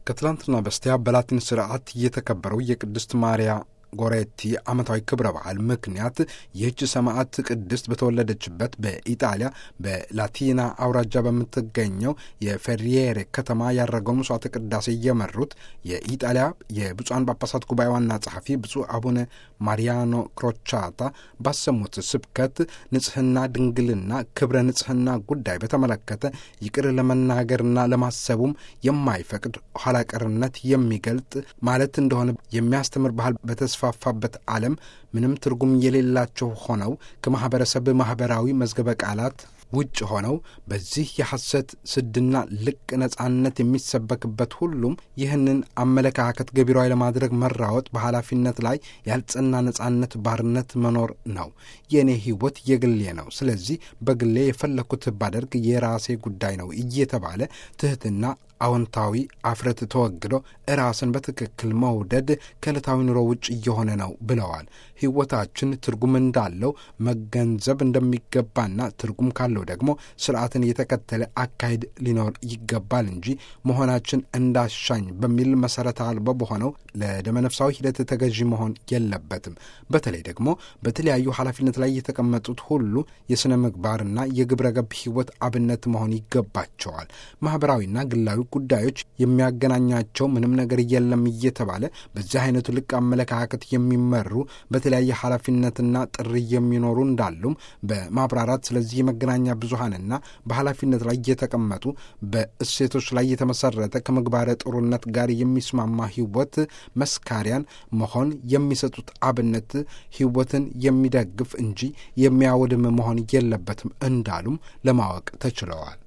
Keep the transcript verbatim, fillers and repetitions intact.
ከትላንትና በስቲያ በላቲን ስርዓት የተከበረው የቅድስት ማርያ ጎሬቲ ዓመታዊ ክብረ በዓል ምክንያት ይህች ሰማዕት ቅድስት በተወለደችበት በኢጣሊያ በላቲና አውራጃ በምትገኘው የፌሪየሬ ከተማ ያደረገው መስዋዕተ ቅዳሴ የመሩት የኢጣሊያ የብፁዓን ጳጳሳት ጉባኤ ዋና ጸሐፊ ብፁዕ አቡነ ማሪያኖ ክሮቻታ ባሰሙት ስብከት ንጽሕና፣ ድንግልና፣ ክብረ ንጽሕና ጉዳይ በተመለከተ ይቅር ለመናገርና ለማሰቡም የማይፈቅድ ኋላቀርነት የሚገልጥ ማለት እንደሆነ የሚያስተምር ባህል በተስፋ ፋበት ዓለም ምንም ትርጉም የሌላቸው ሆነው ከማህበረሰብ ማህበራዊ መዝገበ ቃላት ውጭ ሆነው በዚህ የሐሰት ስድና ልቅ ነጻነት የሚሰበክበት ሁሉም ይህንን አመለካከት ገቢራዊ ለማድረግ መራወጥ በኃላፊነት ላይ ያልጸና ነጻነት ባርነት መኖር ነው። የኔ ህይወት የግሌ ነው፣ ስለዚህ በግሌ የፈለኩት ባደርግ የራሴ ጉዳይ ነው እየተባለ ትህትና አዎንታዊ አፍረት ተወግዶ ራስን በትክክል መውደድ ከዕለታዊ ኑሮ ውጭ እየሆነ ነው ብለዋል። ህይወታችን ትርጉም እንዳለው መገንዘብ እንደሚገባና ትርጉም ካለው ደግሞ ስርዓትን የተከተለ አካሄድ ሊኖር ይገባል እንጂ መሆናችን እንዳሻኝ በሚል መሰረት አልባ በሆነው ለደመነፍሳዊ ሂደት ተገዢ መሆን የለበትም። በተለይ ደግሞ በተለያዩ ኃላፊነት ላይ የተቀመጡት ሁሉ የሥነ ምግባርና የግብረ ገብ ህይወት አብነት መሆን ይገባቸዋል። ማህበራዊና ግላዊ ጉዳዮች የሚያገናኛቸው ምንም ነገር የለም እየተባለ በዚህ አይነቱ ልቅ አመለካከት የሚመሩ በተለያየ ኃላፊነትና ጥሪ የሚኖሩ እንዳሉም በማብራራት ስለዚህ የመገናኛ ብዙሃንና በኃላፊነት ላይ የተቀመጡ በእሴቶች ላይ የተመሰረተ ከምግባረ ጥሩነት ጋር የሚስማማ ህይወት መስካሪያን መሆን የሚሰጡት አብነት ህይወትን የሚደግፍ እንጂ የሚያወድም መሆን የለበትም እንዳሉም ለማወቅ ተችለዋል።